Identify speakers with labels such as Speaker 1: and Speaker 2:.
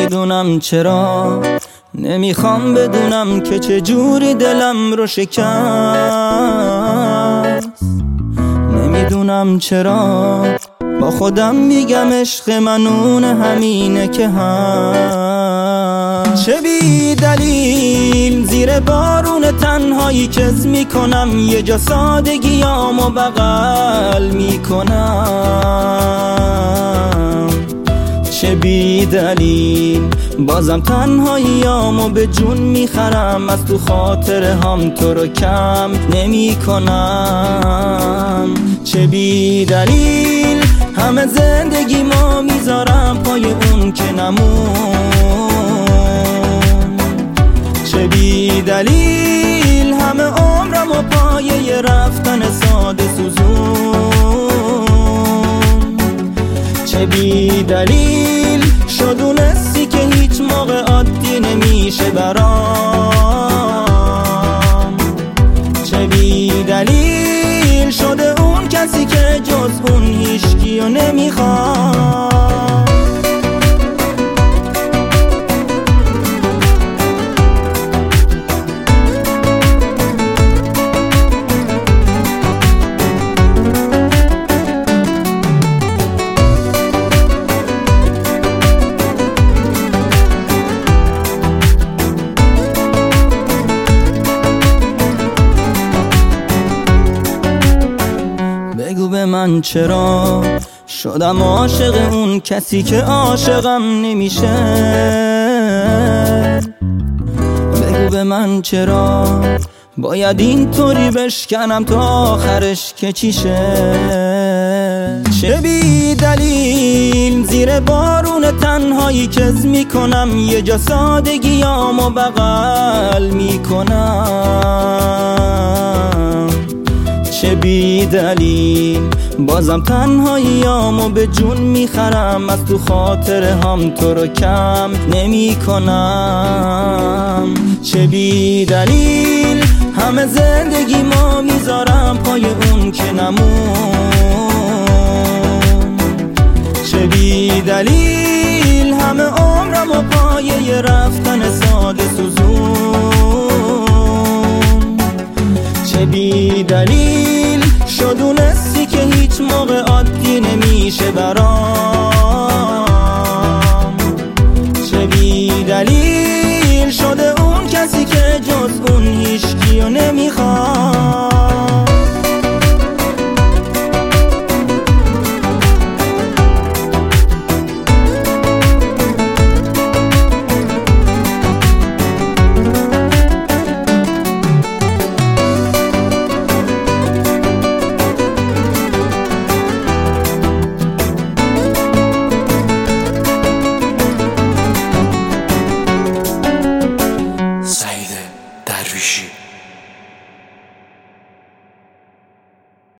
Speaker 1: نمیدونم چرا، نمیخوام بدونم که چجوری دلم رو شکست. نمیدونم چرا با خودم میگم عشق من اون همینه که هست. چه بی دلیل زیر بارون تنهایی کز میکنم، یه جا سادگیامو بغل میکنم. چه بی دلیل بازم تنهاییامو به جون میخرم، از تو خاطره هم تو رو کم نمی کنم. چه بی دلیل همه زندگی ما میذارم پای اون که نمون. چه بی دلیل همه عمرم و پایه رفتن ساده سوزون. چه بی دلیل شدونستی که هیچ موقع عادی نمیشه برام. چه بی دلیل شده اون کسی که جز اون هیچکیو نمیخواد. بگو به من چرا شدم عاشق اون کسی که عاشقم نمیشه. بگو به من چرا باید اینطوری بشکنم تا آخرش که چیشه. چه بی دلیل زیر بارون تنهایی کز میکنم، یه جا سادگیامو بغل میکنم. چه بی دلیل بازم تنهاییامو به جون میخرم، از تو خاطره هم تو رو کم نمی کنم. چه بی دلیل همه زندگی ما میذارم پای اون که نمون. چه بی دلیل همه عمرم و پایه رفتن ساده سوزون. چه بی دلیل شدونستی که هیچ موقع عادی نمیشه برام.